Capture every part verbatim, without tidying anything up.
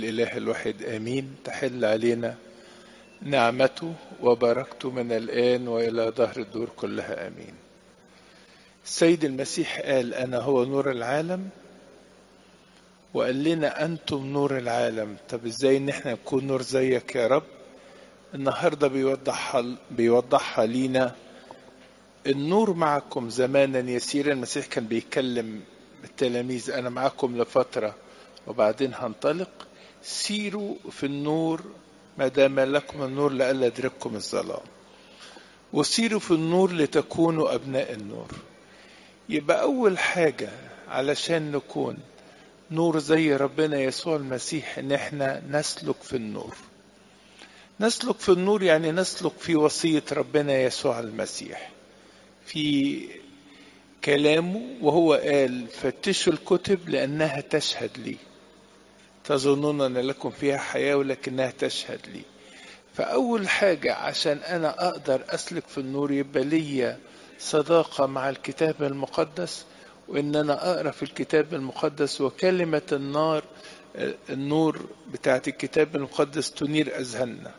الإله الواحد آمين. تحل علينا نعمته وبركته من الآن وإلى دهر الدور كلها آمين. السيد المسيح قال أنا هو نور العالم، وقال لنا أنتم نور العالم. طب إزاي إن احنا نكون نور زيك يا رب؟ النهاردة بيوضحها, بيوضحها لينا. النور معكم زمانا يسيرا. المسيح كان بيتكلم التلاميذ أنا معكم لفترة وبعدين هنطلق، سيروا في النور ما دام لكم النور لئلا يدرككم الظلام، وسيروا في النور لتكونوا أبناء النور. يبقى أول حاجة علشان نكون نور زي ربنا يسوع المسيح إن احنا نسلك في النور. نسلك في النور يعني نسلك في وصية ربنا يسوع المسيح في كلامه، وهو قال فتشوا الكتب لأنها تشهد لي، تظنون أن لكم فيها حياة ولكنها تشهد لي. فأول حاجة عشان أنا أقدر أسلك في النور يبقى لي صداقة مع الكتاب المقدس، وإن أنا أقرأ في الكتاب المقدس، وكلمة النار النور بتاعت الكتاب المقدس تنير أذهاننا.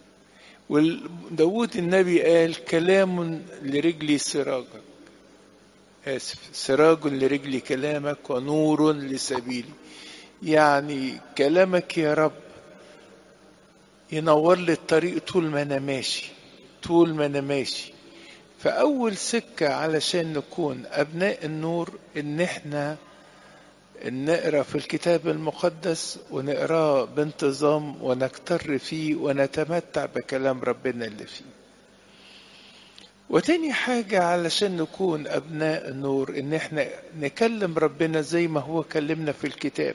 وداود النبي قال كلام لرجلي سراجك، آسف سراج لرجلي كلامك ونور لسبيلي. يعني كلامك يا رب ينور لي الطريق طول ما أنا ماشي طول ما أنا ماشي. فأول سكة علشان نكون أبناء النور إن احنا نقرأ في الكتاب المقدس ونقرأه بانتظام ونكتر فيه ونتمتع بكلام ربنا اللي فيه. وتاني حاجة علشان نكون أبناء النور إن احنا نكلم ربنا زي ما هو كلمنا في الكتاب.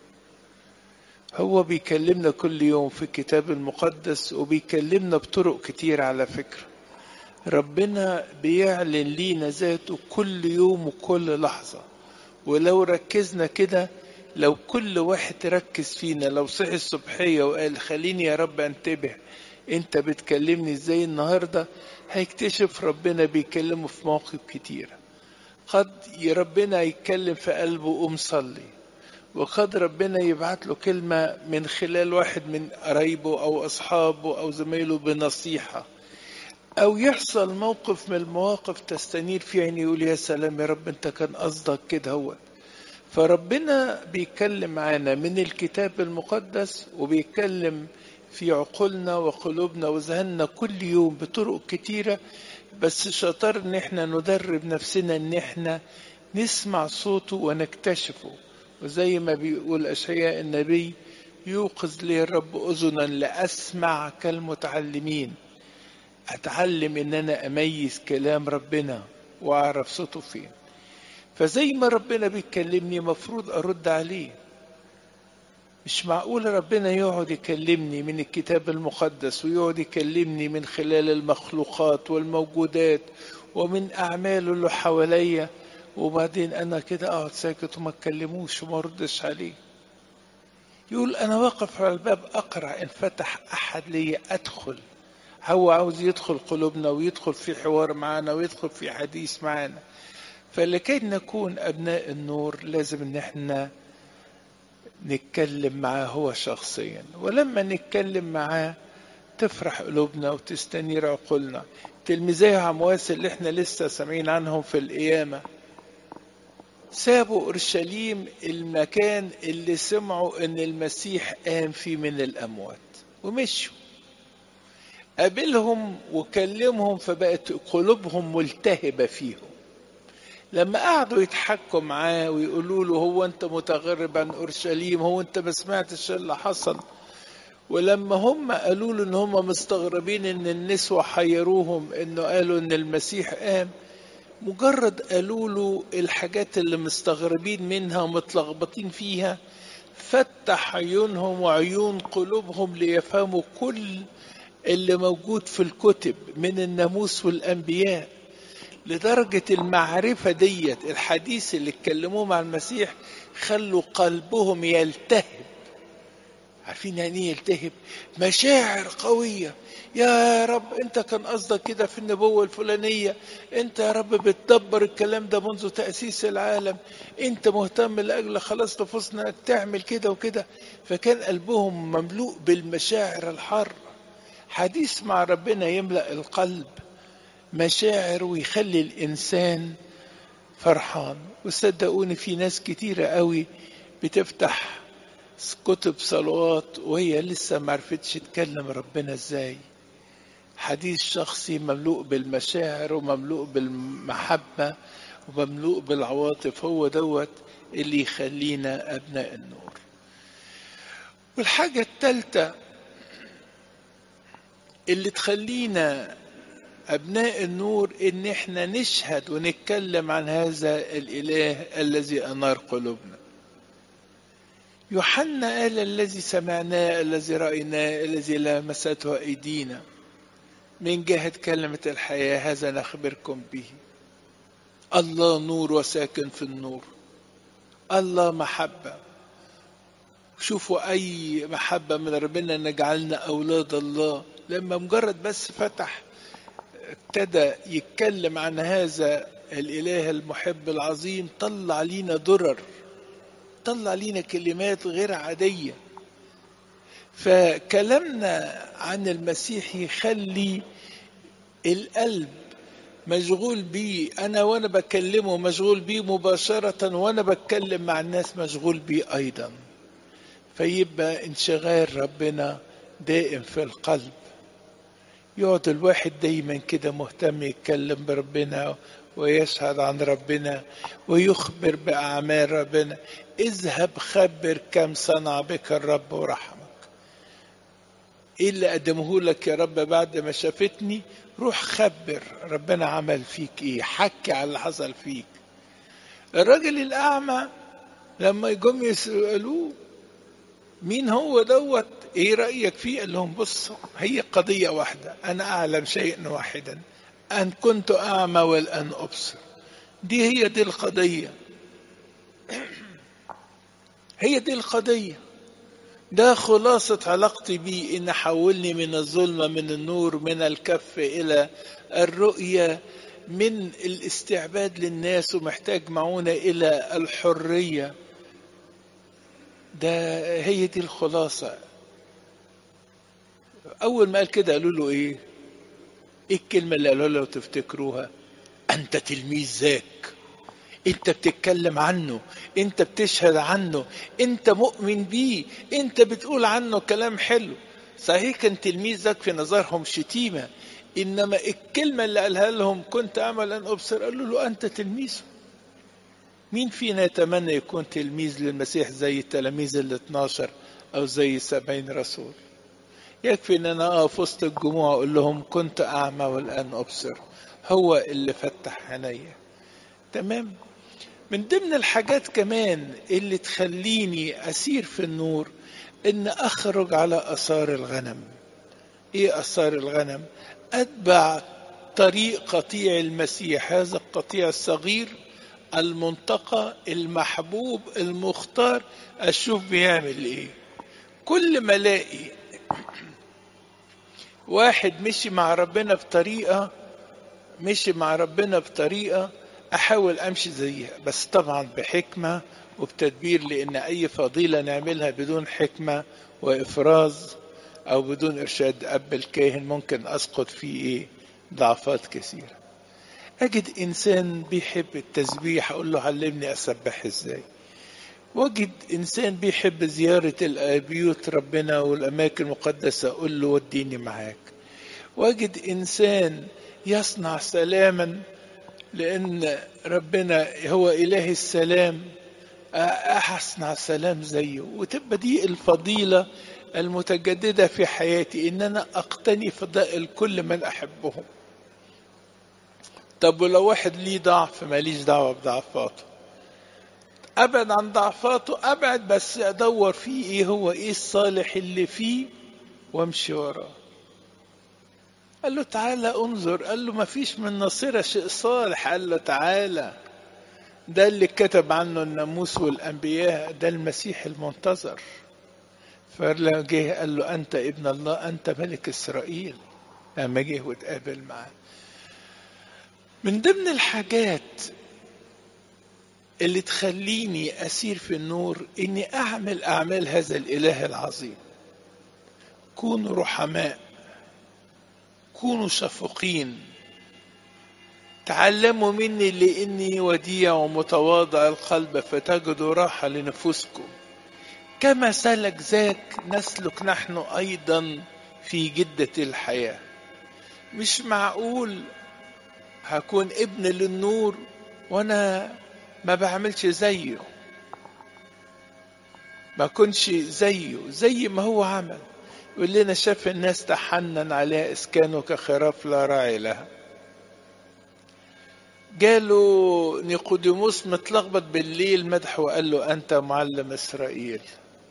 هو بيكلمنا كل يوم في الكتاب المقدس، وبيكلمنا بطرق كتير. على فكرة ربنا بيعلن لينا ذاته كل يوم وكل لحظة. ولو ركزنا كده، لو كل واحد ركز فينا، لو صحي الصبحية وقال خليني يا رب انتبه انت بتكلمني ازاي النهاردة، هيكتشف ربنا بيكلمه في مواقف كتيرة. قد ربنا يتكلم في قلبه قوم صلي، وقد ربنا يبعت له كلمة من خلال واحد من قرايبه أو أصحابه أو زميله بنصيحة، أو يحصل موقف من المواقف تستنير فيه عيني يقول يا سلام يا رب أنت كان قصدك كده. هو فربنا بيتكلم معانا من الكتاب المقدس، وبيتكلم في عقولنا وقلوبنا وذهننا كل يوم بطرق كتيرة. بس شطار ان احنا ندرب نفسنا ان احنا نسمع صوته ونكتشفه. وزي ما بيقول أشعياء النبي يوقظ لي الرب أذنا لأسمع كالمتعلمين. أتعلم إن أنا أميز كلام ربنا وأعرف صوته فين. فزي ما ربنا بيكلمني مفروض أرد عليه. مش معقول ربنا يقعد يكلمني من الكتاب المقدس ويقعد يكلمني من خلال المخلوقات والموجودات ومن أعماله اللي حواليا، وبعدين أنا كده أقعد ساكت وما اتكلموش وما ردش عليه. يقول أنا واقف على الباب أقرع، إن فتح أحد لي أدخل. هو عاوز يدخل قلوبنا ويدخل في حوار معنا ويدخل في حديث معنا. فلكي نكون أبناء النور لازم إن احنا نتكلم معاه هو شخصيا، ولما نتكلم معاه تفرح قلوبنا وتستنير عقولنا. تلميذي عمواس اللي احنا لسه سامعين عنهم في القيامة سابوا أورشليم، المكان اللي سمعوا ان المسيح قام فيه من الأموات، ومشوا. قابلهم وكلمهم فبقت قلوبهم ملتهبة فيهم. لما قعدوا يتحكوا معاه ويقولوا له هو انت متغرب عن أورشليم، هو انت ما سمعتش اللي حصل. ولما هم قالوا له ان هم مستغربين ان النسوة حيروهم انه قالوا ان المسيح قام، مجرد قالوا له الحاجات اللي مستغربين منها ومتلخبطين فيها، فتح عيونهم وعيون قلوبهم ليفهموا كل اللي موجود في الكتب من الناموس والأنبياء. لدرجة المعرفة ديت الحديث اللي اتكلموه مع المسيح خلوا قلبهم يلتهب. عارفين يعني ايه يلتهب؟ مشاعر قوية. يا رب انت كان قصدك كده في النبوة الفلانية، انت يا رب بتدبر الكلام ده منذ تأسيس العالم، انت مهتم لأجل خلاص نفوسنا انك تعمل كده وكده. فكان قلبهم مملوء بالمشاعر الحارة. حديث مع ربنا يملأ القلب مشاعر ويخلي الإنسان فرحان. وصدقوني في ناس كتيرة قوي بتفتح كتب صلوات وهي لسه معرفتش تكلم ربنا ازاي. حديث شخصي مملوء بالمشاعر ومملوء بالمحبة ومملوء بالعواطف، هو دوت اللي يخلينا أبناء النور. والحاجة الثالثة اللي تخلينا أبناء النور إن إحنا نشهد ونتكلم عن هذا الإله الذي أنار قلوبنا. يوحنا قال الذي سمعناه الذي رأيناه الذي لمسته أيدينا من جهة كلمة الحياة هذا نخبركم به. الله نور وساكن في النور. الله محبة. شوفوا أي محبة من ربنا نجعلنا أولاد الله. لما مجرد بس فتح ابتدى يتكلم عن هذا الإله المحب العظيم، طلع لينا درر، طلع لينا كلمات غير عادية. فكلامنا عن المسيح يخلي القلب مشغول بيه. أنا وأنا بكلمه مشغول بيه مباشرة، وأنا بتكلم مع الناس مشغول بيه أيضا. فيبقى انشغال ربنا دائم في القلب. يقعد الواحد دايما كده مهتم يتكلم بربنا ويشهد عن ربنا ويخبر بأعمال ربنا. اذهب خبر كم صنع بك الرب ورحمك. ايه اللي قدمه لك يا رب بعد ما شافتني؟ روح خبر ربنا عمل فيك ايه، حكي على اللي حصل فيك. الراجل الأعمى لما يجم يسألوه مين هو دوت، ايه رأيك فيه؟ قال لهم بصوا، هي قضية واحدة، انا اعلم شيئا واحدا، ان كنت اعمى والان ابصر. دي هي دي القضية، هي دي القضية. ده خلاصة علاقتي بيه، ان حولني من الظلمة من النور، من الكف الى الرؤية، من الاستعباد للناس ومحتاج معونة الى الحرية. ده هي دي الخلاصة. أول ما قال كده قالوا له إيه؟ إيه الكلمة اللي قالوا له لو تفتكروها؟ أنت تلميذ ذاك، أنت بتتكلم عنه، أنت بتشهد عنه، أنت مؤمن بيه، أنت بتقول عنه كلام حلو. صحيح كان تلميذ ذاك في نظرهم شتيمة، إنما الكلمة اللي قالها لهم كنت أعمل أن أبصر، قالوا له أنت تلميذ. مين فينا يتمنى يكون تلميذ للمسيح زي التلاميذ ال اثناشر أو زي سبعين رسول؟ يكفي ان انا اقف وسط الجموع اقول لهم كنت اعمى والان ابصر. هو اللي فتح عينيا. تمام. من ضمن الحاجات كمان اللي تخليني اسير في النور ان اخرج على اثار الغنم. ايه اثار الغنم؟ اتبع طريق قطيع المسيح، هذا القطيع الصغير المنتقى المحبوب المختار، اشوف بيعمل ايه. كل ما الاقي واحد مشي مع ربنا بطريقة مشي مع ربنا بطريقة أحاول أمشي زيها، بس طبعا بحكمة وبتدبير، لأن أي فضيلة نعملها بدون حكمة وإفراز أو بدون إرشاد أب الكاهن ممكن أسقط فيه إيه؟ ضعفات كثيرة. أجد إنسان بيحب التسبيح أقول له علمني أسبح إزاي. وجد إنسان بيحب زيارة بيوت ربنا والأماكن المقدسة أقول له وديني معاك. وجد إنسان يصنع سلاما لأن ربنا هو إله السلام، أصنع سلام زيه. وتبقى دي الفضيلة المتجددة في حياتي، إن أنا أقتني فضائل كل من أحبهم. طب ولو واحد ليه ضعف ماليش دعوة بضعفاته، أبعد عن ضعفاته، أبعد بس أدور فيه إيه هو إيه الصالح اللي فيه وامشي وراه. قال له تعالى انظر. قال له ما فيش من نصيرة شيء صالح. قال له تعالى، ده اللي كتب عنه الناموس والأنبياء، ده المسيح المنتظر. فلما جه قال له أنت ابن الله، أنت ملك إسرائيل، لما جه واتقابل معاه. من ضمن الحاجات اللي تخليني أسير في النور إني أعمل أعمال هذا الإله العظيم. كونوا رحماء، كونوا شفقين، تعلموا مني لإني وديع ومتواضع القلب فتجدوا راحة لنفوسكم. كما سلك ذاك نسلك نحن أيضا في جدة الحياة. مش معقول هكون ابن للنور وأنا ما بعملش زيه، ما كنش زيه زي ما هو عمل. يقول لنا شاف الناس تحنن عليها إسكانه كخراف لا راعي لها. جاله نيقوديموس متلخبط بالليل مدح وقال له أنت معلم إسرائيل.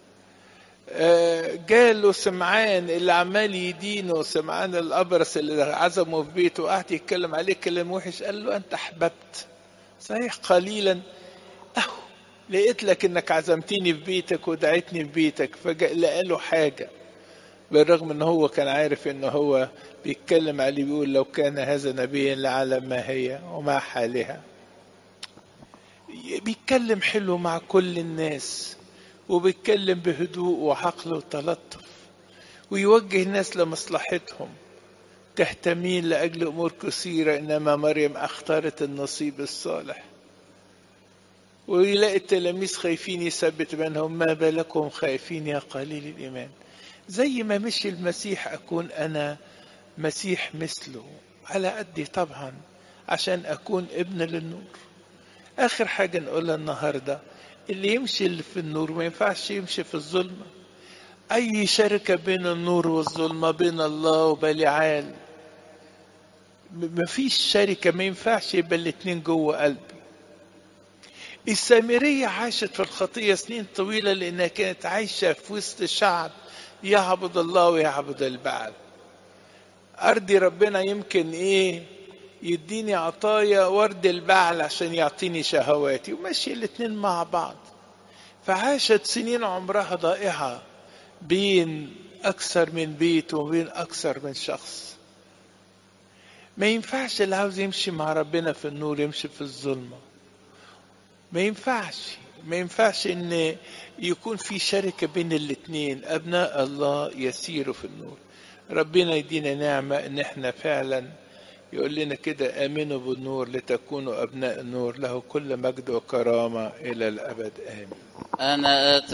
جاله سمعان اللي عمال يدينه، سمعان الأبرص اللي عزمه في بيته وقعد يتكلم عليه كلام وحش، قال له أنت أحببت صحيح قليلا، أهو لقيت لك إنك عزمتني في بيتك ودعيتني في بيتك. فلقى له حاجة، بالرغم إن هو كان عارف إن هو بيتكلم عليه، بيقول لو كان هذا نبيا لعلم ما هي وما حالها. بيتكلم حلو مع كل الناس، وبيتكلم بهدوء وعقل وتلطف، ويوجه الناس لمصلحتهم. تهتمين لأجل أمور كثيرة، إنما مريم اختارت النصيب الصالح. ويلاقي التلاميذ خايفين يثبت بينهم، ما بالكم خايفين يا قليل الإيمان. زي ما مشي المسيح أكون أنا مسيح مثله على قدي طبعا، عشان أكون ابن للنور. آخر حاجة نقولها النهاردة، اللي يمشي اللي في النور ما ينفعش يمشي في الظلمة. أي شركة بين النور والظلمة، بين الله وبليعال، مفيش شركة، ما ينفعش يبقى الاتنين جوه قلبي. السامرية عاشت في الخطية سنين طويلة لأنها كانت عايشة في وسط شعب يعبد الله ويعبد البعل. أرضي ربنا يمكن إيه يديني عطايا ورد البعل عشان يعطيني شهواتي، وماشي الاتنين مع بعض. فعاشت سنين عمرها ضائعة بين أكثر من بيت وبين أكثر من شخص. ما ينفعش اللي عاوز يمشي مع ربنا في النور يمشي في الظلمة. ما ينفعش ما ينفعش ان يكون في شركة بين الاتنين. ابناء الله يسيروا في النور. ربنا يدينا نعمة ان احنا فعلا، يقول لنا كده امنوا بالنور لتكونوا ابناء النور، له كل مجد وكرامة الى الابد امين. أنا